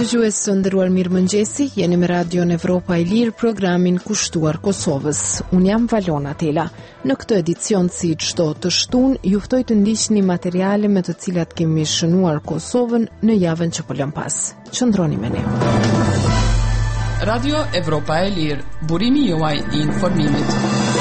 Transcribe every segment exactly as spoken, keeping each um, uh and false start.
Dëgjues të nderuar, mirëmëngjesi, jeni me Radion Evropa e Lirë, programin kushtuar Kosovës. Unë jam Valona Tela. Në këtë edicion, si çdo të shtunë, ju ftoj të ndiqni materiale me të cilat kemi shënuar Kosovën në javën që po lëm pas. Qëndroni me ne. Radio Evropa e Lirë, burimi juaj i informimit.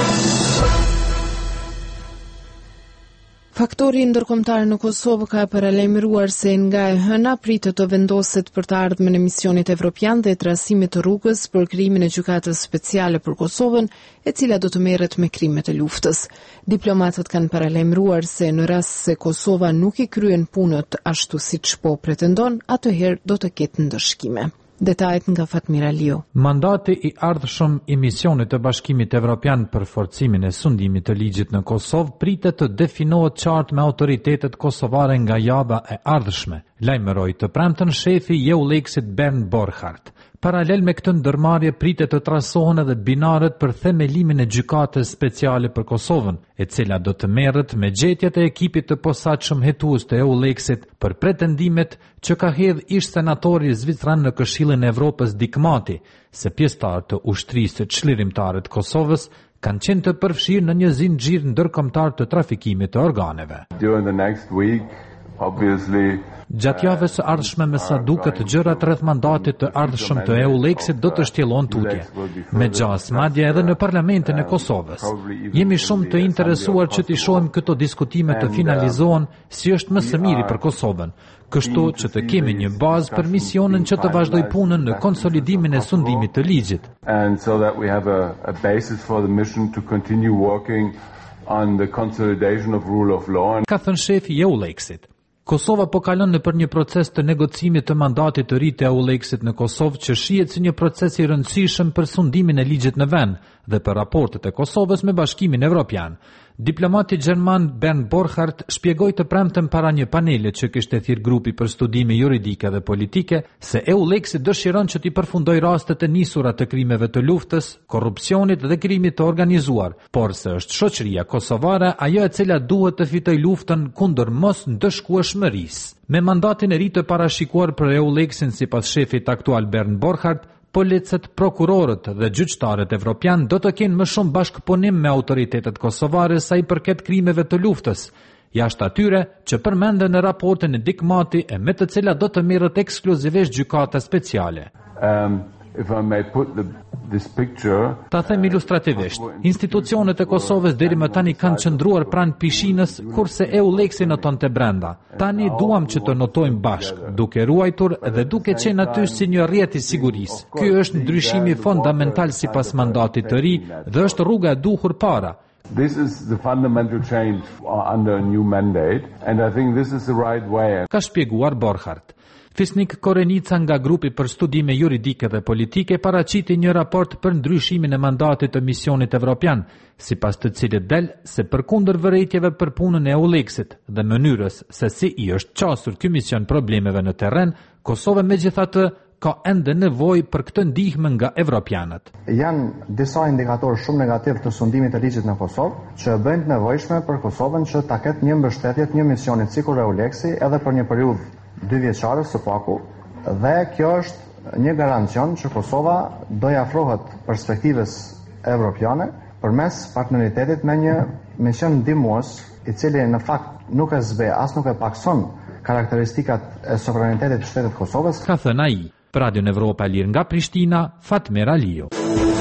Faktori ndërkombëtar në Kosovë ka paralajmëruar se nga e hëna pritet të vendoset për të ardhmen e misionit evropian dhe trasimit të rrugës për krijimin e gjykatës speciale për Kosovën, e cila do të merret me krimet e luftës. Diplomatët kanë paralajmëruar se në rast se Kosova nuk i kryen punët ashtu siç po pretendon, atëherë do të ketë ndëshkime. Detajet nga Fatmira Liu. Mandati i ardhshëm i misionit të Bashkimit Evropian për forcimin e sundimit të ligjit në Kosovë pritet të definohet qartë me autoritetet kosovare nga java e ardhshme, lajmëroi të premten shefi i EULEX-it Bernd Borchardt. Paralel me këtë ndërmarrje pritet të trasohen edhe binarët për themelimin e gjykatës speciale për Kosovën, e cila do të merret me gjetjet e ekipit të posaçëm hetues të EULEX-it për pretendimet që ka hedh ish senatori zvicran në Këshillin e Evropës Dick Mati, se pjesëtarë të ushtrisë çlirimtare të Kosovës kanë qenë të përfshirë në një zinxhir ndërkombëtar të trafikimit të organeve. During the next week, obviously Gjatë javës së ardhshme, me sa duket, gjërat rreth mandatit të ardhshëm të EULEX-it do të shtjellon tutje, me gjas madje edhe në parlamentin e Kosovës. Jemi shumë të interesuar që të shohim këto diskutime të finalizohen si është më së miri për Kosovën, kështu që të kemi një bazë për misionin që të vazhdoj punën në konsolidimin e sundimit të ligjit. And so that we have a, a basis for the mission to continue working on the consolidation of rule of law. Ka thënë shefi i EULEX-it. Kosova po kalon në për një proces të negocimit të mandatit të ri të EULEX-it në Kosovë, që shihet si një proces i rëndësishëm për sundimin e ligjit në vend dhe për raportet e Kosovës me Bashkimin Evropian. Diplomati gjerman Bernd Borchardt shpjegoi të premten para një paneli që kishte thirrë grupi për studime juridike dhe politike se EULEX-i dëshiron që t'i përfundojë rastet e nisura të krimeve të luftës, korrupsionit dhe krimit të organizuar, por se është shoqëria kosovare ajo e cila duhet të fitojë luftën kundër mos ndëshkueshmërisë. Me mandatin e ri të parashikuar për EULEX-in sipas shefit aktual Bernd Borchardt, policët, prokurorët dhe gjyqtarët evropian do të kenë më shumë bashkëpunim me autoritetet kosovare sa i përket krimeve të luftës, jashtë atyre që përmenden në raportin e Dick Mati e me të cilat do të merret ekskluzivisht gjykata speciale. Um, if I may put the, this picture, Ta them ilustrativisht, institucionet e Kosovës deri më tani kanë qëndruar pranë pishinës, kurse EULEX-i noton të brenda. Tani duam që të notojmë bashkë, duke ruajtur dhe duke qenë aty si një rrjet i sigurisë. Ky është ndryshimi fondamental sipas mandatit të ri dhe është rruga e duhur para. This is the fundamental change under a new mandate, and I think this is the right way. Ka shpjeguar Borchardt. Fisnik Korenica nga grupi për studime juridike dhe politike paraqiti një raport për ndryshimin e mandatit të misionit evropian, sipas të cilit del se përkundër vërejtjeve për punën e EULEX-it dhe mënyrës se si i është qasur ky mision problemeve në terren, Kosova megjithatë ka ende nevojë për këtë ndihmë nga evropianët. Janë disa indikatorë shumë negativ të sundimit të ligjit në Kosovë që bëjnë të nevojshme për Kosovën që ta ketë një mbështetje të një misioni sikur EULEX-i edhe për një periudhë dy vjeçare së paku, dhe kjo është një garancion që Kosova do i afrohet perspektivës evropiane përmes partneritetit me një mision ndihmues i cili në fakt nuk e zbe as nuk e pakson karakteristikat e sovranitetit të shtetit Kosovës. Ka thënë ai. Për Radion Evropa e Lirë nga Prishtina, Fatmira Liu.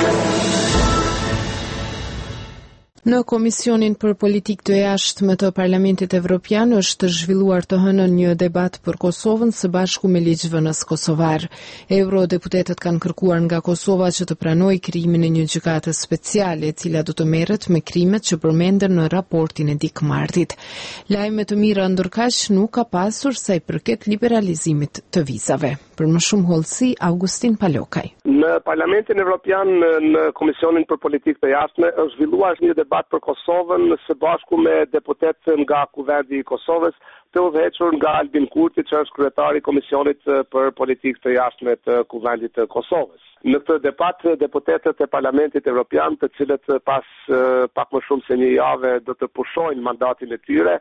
Në Komisionin për Politikë të Jashtme të Parlamentit Evropian është zhvilluar të hënën një debat për Kosovën së bashku me ligjvënës kosovar. Eurodeputetët kanë kërkuar nga Kosova që të pranojë krijimin e një gjykate speciale, e cila do të merret me krimet që përmenden në raportin e Dick Martit. Lajme të mira ndërkaq nuk ka pasur sa i përket liberalizimit të vizave. Për më shumë hollësi, Augustin Palokaj. Në Parlamentin Evropian, në Komisionin për Politikë të Jashtme, është zhvilluar një debat për Kosovën së bashku me deputet nga Kuvendi i Kosovës, të udhëhequr nga Albin Kurti, që është kryetari i Komisionit për Politikë të Jashtme të Kuvendit të Kosovës. Në këtë debat, deputetët e Parlamentit Evropian, të cilët pas pak më shumë se një javë do të pushojnë mandatin e tyre,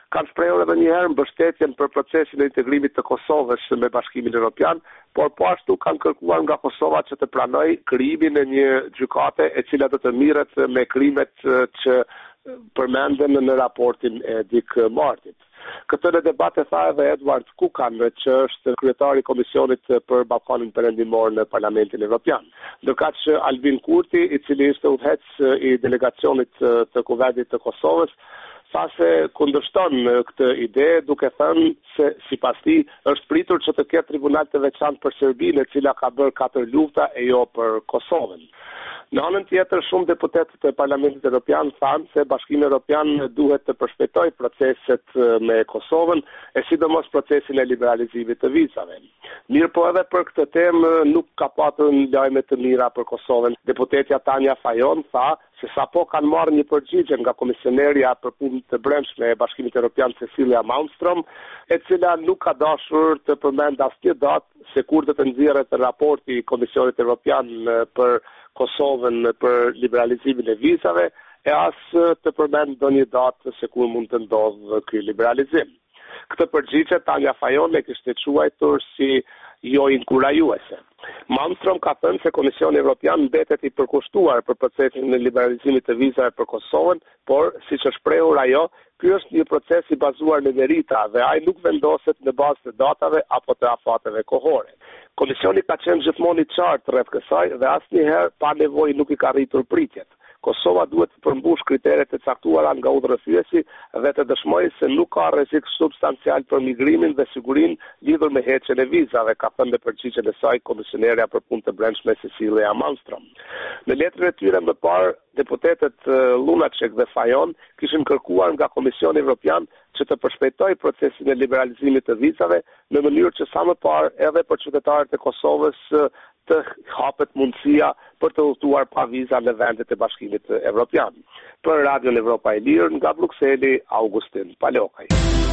kanë shprehur edhe një herë mbështetjen për procesin e integrimit të Kosovës me Bashkimin Evropian, por po ashtu kanë kërkuar nga Kosova që të pranojë krijimin e një gjykate e cila do të mirret me krimet që përmenden në raportin e Dick Martit. Këtë në debat e tha edhe Edward Kukan, që është kryetari i Komisionit për Ballkanin Perëndimor në Parlamentin Evropian. Ndërkaq që Albin Kurti, i cili ishte udhëheq i delegacionit të Kuvendit të Kosovës, tha se kundërshton këtë ide, duke thënë se sipas tij është pritur që të ketë tribunal të veçantë për Serbinë, e cila ka bërë katër lufta e jo për Kosovën. Në anën tjetër, shumë deputetët e Parlamentit Evropian thanë se Bashkimi Evropian duhet të përshpejtojë proceset me Kosovën, e sidomos procesin e liberalizimit të vizave. Mirë po edhe për këtë temë nuk ka patur lajme të mira për Kosovën. Deputetja Tanja Fajon tha se sapo kanë marrë një përgjigje nga komisionerja për punë të brendshme e Bashkimit Evropian Cecilia Malmström, e cila nuk ka dashur të përmend asnjë datë se kur do të nxjerret raporti i Komisionit Evropian për Kosovën për liberalizimin e vizave, e as të përmend ndonjë datë se kur mund të ndodhë ky liberalizim. Këtë përgjigje Tanja Fajon e kishte quajtur si jo inkurajuese. Malmström ka thënë se Komisioni Evropian mbetet i përkushtuar për procesin e liberalizimit të vizave për Kosovën, por siç është shprehur ajo, ky është një proces i bazuar në merita dhe ai nuk vendoset në bazë të datave apo të afateve kohore. Komisioni ka qenë gjithmonë i qartë rreth kësaj dhe asnjëherë pa nevojë nuk i ka rritur pritjet. Kosova duhet të përmbush kriteret e caktuara nga udhëheqësi dhe të dëshmojë se nuk ka rrezik substancial për migrimin dhe sigurinë lidhur me heqjen e vizave, ka thënë në përgjigjen e saj komisionerja për punë të brendshme Cecilia Malmström. Në letrën e tyre më parë, deputetët Lunacek dhe Fajon kishin kërkuar nga Komisioni Evropian që të përshpejtojë procesin e liberalizimit të vizave në mënyrë që sa më parë edhe për qytetarët e Kosovës të hapet mundësia për të udhëtuar pa viza në vendet e Bashkimit Evropian. Për Radio Evropa e Lirë, nga Brukseli, Augustin Palokaj.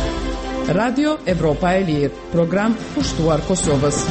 Radio Evropa e Lirë, program pushtuar Kosovës.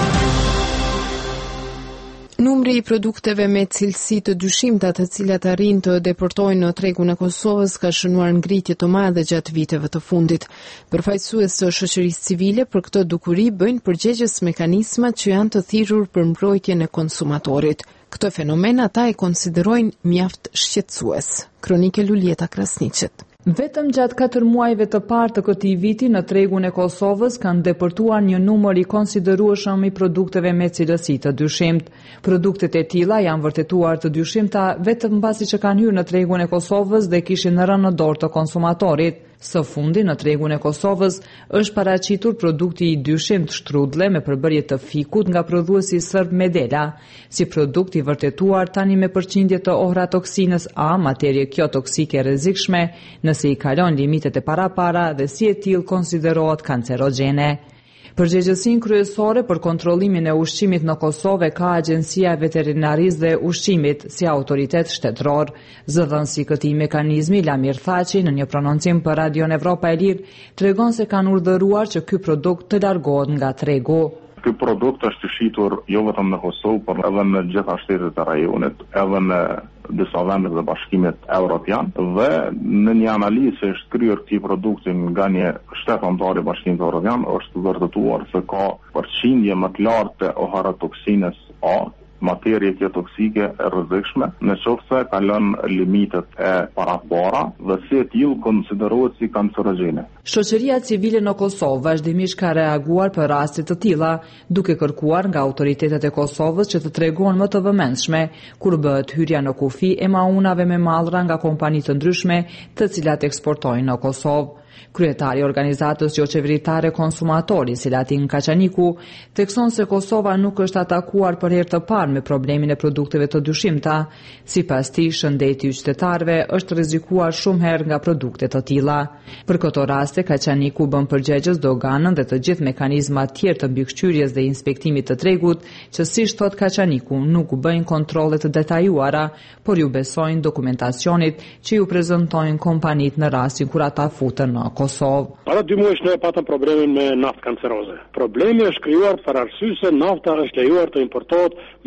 Numri i produkteve me cilësi të dyshimta të cilat arrin të deportojnë në tregun e Kosovës ka shënuar ngritje të madhe gjatë viteve të fundit. Përfaqësues të shoqërisë civile për këtë dukuri bëjnë përgjegjës mekanizmat që janë të thirrur për mbrojtjen e konsumatorit. Këtë fenomen ata e konsiderojnë mjaft shqetësues. Kronike Lulieta Krasniqet. Vetëm gjatë katër muajve të parë të këtij viti në tregun e Kosovës kanë deportuar një numër i konsiderueshëm i produkteve me cilësi të dyshimtë. Produktet e tilla janë vërtetuar të dyshimta vetëm mbasi që kanë hyrë në tregun e Kosovës dhe kishin rënë në dorë të konsumatorit. Së fundi në tregun e Kosovës është paraqitur produkti i dyshimt shtrudle me përbërje të fikut nga prodhuesi serb Medela, si produkt i vërtetuar tani me përqindje të ohratoksinës A, materie kjo toksike e rrezikshme, nëse i kalon limitet e parapara dhe si e tillë konsiderohet kancerogjene. Përgjegjësinë kryesore për kontrollimin e ushqimit në Kosovë ka Agjencia e Veterinarisë dhe Ushqimit si autoritet shtetëror. Zëdhënësi i këtij mekanizmi, Lamir Thaçi, në një prononcim për Radio Evropa e Lirë, tregon se kanë urdhëruar që ky produkt të largohet nga tregu. Ky produkt është shitur jo vetëm në Kosovë, por edhe në gjitha shtetet e rajonit, edhe në disa vende të Bashkimit Evropian, dhe në një analizë që është kryer këtij produkti nga një shtet antar i Bashkimit Evropian, është vërtetuar se ka përqindje më të lartë të ohratoksinës A, materie kjo toksike e rrezikshme, në qoftë se kalon limitet e parapara dhe si e tillë konsiderohet si kancerogjene. Shoqëria civile në Kosovë vazhdimisht ka reaguar për raste të tilla, duke kërkuar nga autoritetet e Kosovës që të tregojnë më të vëmendshme kur bëhet hyrja në kufi e maunave me mallra nga kompani të ndryshme, të cilat eksportojnë në Kosovë. Kryetari i organizatës jo qeveritare Konsumatori, Selatin Kaçaniku, thekson se Kosova nuk është atakuar për herë të parë me problemin e produkteve të dyshimta. Sipas tij, shëndeti i qytetarëve është rrezikuar shumë herë nga produkte të tilla. Për këto raste, Kaçaniku bën përgjegjës doganën dhe të gjithë mekanizmat tjerë të mbikëqyrjes dhe inspektimit të tregut, që siç thot Kaçaniku, nuk bëjnë kontrolle të detajuara, por ju besojnë dokumentacionit që ju prezantojnë kompanitë në rastin kur ata futen në Kosovë. Para dy muajsh ne patëm problemin me naftë kanceroze. Problemi është krijuar për arsye se nafta është lejuar të importohet me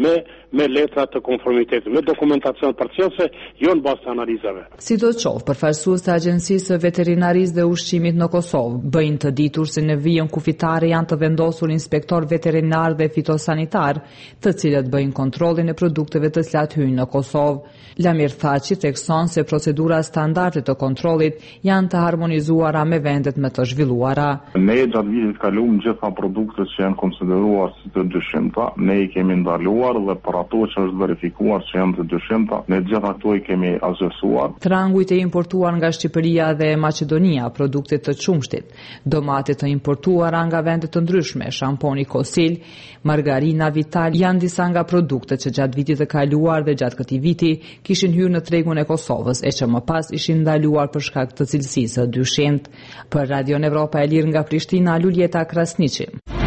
me letra të konformitetit, me dokumentacion përcjellse, jo në bazë të analizave. Sidoqoftë, përfaqësues të Agjencisë së Veterinarisë dhe Ushqimit në Kosovë bëjnë të ditur se në vijën kufitare janë të vendosur inspektor veterinar dhe fitosanitar, të cilët bëjnë kontrollin e produkteve të cilat hyjnë në Kosovë. Lamir Thaçi thekson se procedura standarde të kontrollit janë të harmonizuara me vendet më të zhvilluara. Ne gjatë vitit kaluar gjitha produktet që janë konsideruar si të dyshimta, ne i kemi ndaluar dhe për ato që është verifikuar që janë të dyshimta, ne gjitha ato i kemi azhësuar. Trangujt e importuar nga Shqipëria dhe Maqedonia, produktet të qumshtit, domatet të importuara nga vende të ndryshme, shamponi Kosil, margarina Vital janë disa nga produktet që gjatë vitit të kaluar dhe gjatë këtij viti kishin hyrë në tregun e Kosovës e që më pas ishin ndaluar për shkak të cilësisë së dyshimt. Për Radio Evropa e Lirë nga Prishtina, Luljeta Krasniqi.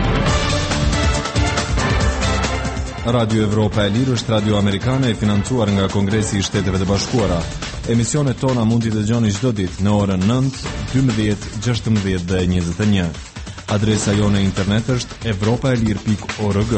Radio Evropa e Lirë është radio amerikane e financuar nga Kongresi i Shteteve të Bashkuara. Emisionet tona mund t'i dëgjoni çdo ditë në orën nëntë, dymbëdhjetë, gjashtëmbëdhjetë dhe njëzet e një. Adresa jone e internet është evropaelir pikë org.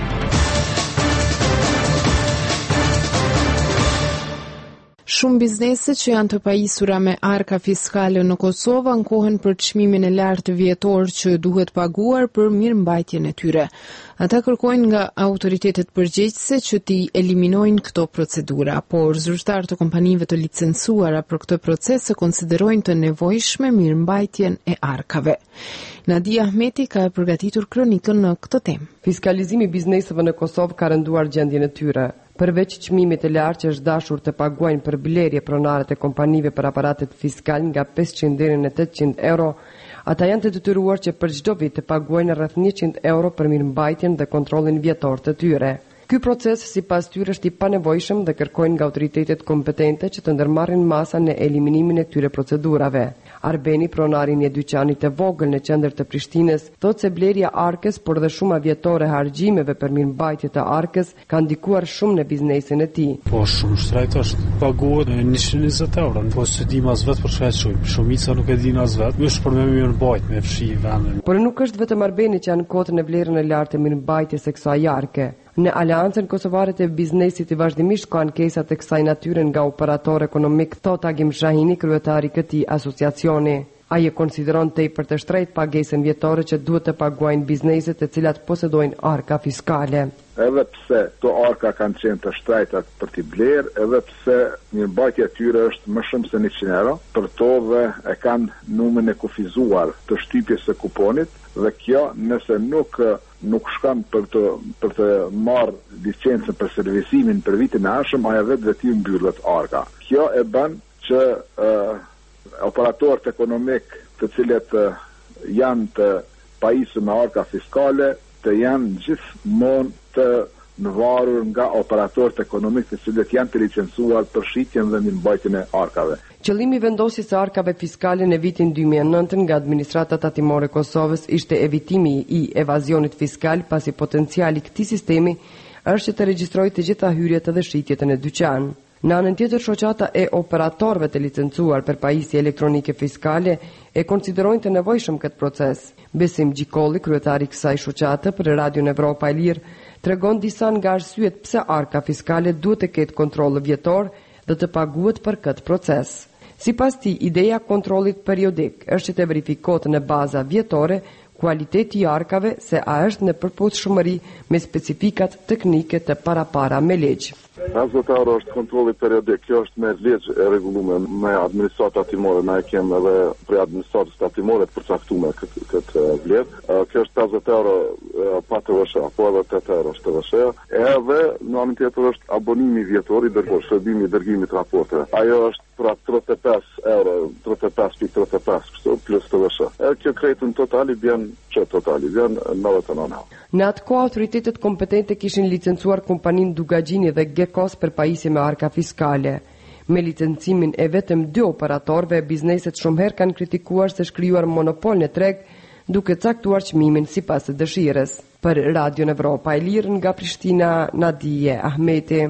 Shumë biznese që janë të pajisura me arka fiskale në Kosovë ankohen për çmimin e lartë vjetor që duhet paguar për mirëmbajtjen e tyre. Ata kërkojnë nga autoritetet përgjegjëse që t'i eliminojnë këto procedura, por zyrtarët e kompanive të licencuara për këtë proces e konsiderojnë të nevojshme mirëmbajtjen e arkave. Nadia Ahmeti ka përgatitur kronikën në këtë temë. Fiskalizimi i bizneseve në Kosovë ka rënduar gjendjen e tyre. Përveç çmimit të lartë që është dashur të paguajnë për blerje pronarët e kompanive për aparatet fiskal nga pesëqind deri në tetëqind euro, ata janë të detyruar që për çdo vit të paguajnë rreth njëqind euro për mirëmbajtjen dhe kontrollin vjetor të tyre. Ky proces sipas tyre është i panevojshëm dhe kërkojnë nga autoritetet kompetente që të ndërmarrin masa në eliminimin e këtyre procedurave. Arbeni, pronari një dyqanit e vogël në qendër të Prishtinës, thotë se blerja arkës, por dhe shuma vjetore harxhimeve për mirëmbajtje të arkës ka ndikuar shumë në biznesin e tij. Po shumë shtrejt është paguhet njëqind e njëzet euro, po s'e di as vet për çfarë çoj. Shumica nuk e din as vet, është për me mirëmbajtje, me fshi vendin. Por nuk është vetëm Arbeni që ankohet në vlerën e lartë të mirëmbajtjes së kësaj arke. Në Aleancën Kosovare të Biznesit i vazhdimisht ka ankesa të kësaj natyre nga operator ekonomik, thot Agim Shahini, kryetari i këtij asociacioni. Ai e konsideron tepër të shtrenjtë pagesën vjetore që duhet të paguajnë bizneset të cilat posedojnë arka fiskale. Edhe pse to arka kanë qenë të shtrejta për t'i blerë, edhe pse mirëmbajtja e tyre është më shumë se njëqind euro, për to dhe e kanë numrin e kufizuar të shtypjes së kuponit, dhe kjo nëse nuk nuk shkon për të për të marrë licencën për servisimin për vitin e ardhshëm, ajo vetë vetë mbyllet arka. Kjo e bën që uh, operatorët ekonomik të cilët uh, janë të pajisur me arka fiskale të janë gjithmonë të nëvarur nga operatorët ekonomik të cilët janë të licencuar për shitjen dhe mirëmbajtjen e arkave. Qëllimi i vendosjes së arkave fiskale në vitin dy mijë e nëntë nga administrata tatimore e Kosovës ishte evitimi i evazionit fiskal, pasi potenciali i këtij sistemi është që të regjistrojë të gjitha hyrjet dhe shitjet në dyqan. Në anën tjetër, shoqata e operatorëve të licencuar për pajisje elektronike fiskale e konsiderojnë të nevojshëm këtë proces. Besim Gjikolli, kryetari i kësaj shoqate për Radio Evropa e Lirë, tregon disa nga arsyet pse arka fiskale duhet të ketë kontroll vjetor dhe të paguhet për këtë proces. Sipas tij, ideja kontrollit periodik është që të verifikohet në baza vjetore kualiteti i arkave, se a është në përputhshmëri me specifikat teknike të parapara me ligj. Zotaro është kontrolli periodik, kjo është me ligj e rregulluar me administratat tatimore, na e kemi edhe për administratës tatimore të përcaktuar këtë këtë vlerë. Kjo është pesëdhjetë euro pa T V S, apo edhe tetë euro T V S. Edhe në anën tjetër është abonimi vjetor i dërgimit, shërbimi i dërgimit raporteve. Ajo është pra tridhjetë e pesë euro, tridhjetë e pesë pikë tridhjetë e pesë plus T V S. Kjo krejtë në total i bën që totali vjen nëntëdhjetë e nëntë. Në atë kohë autoritetet kompetente kishin licencuar kompaninë Dugagjini dhe Gekos për pajisje me arka fiskale. Me licencimin e vetëm dy operatorëve, bizneset shumë herë kanë kritikuar se shkrijuar monopol në treg, duke caktuar çmimin sipas dëshirës. Për Radio Evropa e Lirë nga Prishtina, Nadije Ahmeti.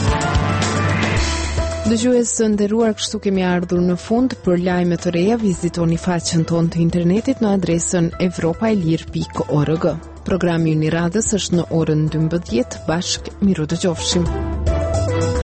Dëgjues të nderuar, kështu kemi ardhur në fund. Për lajme të reja vizitoni faqen tonë të internetit në adresën evropaelir pikë org. Programi i Uniradës është në orën dymbëdhjetë, bashk miru dëgjofshim.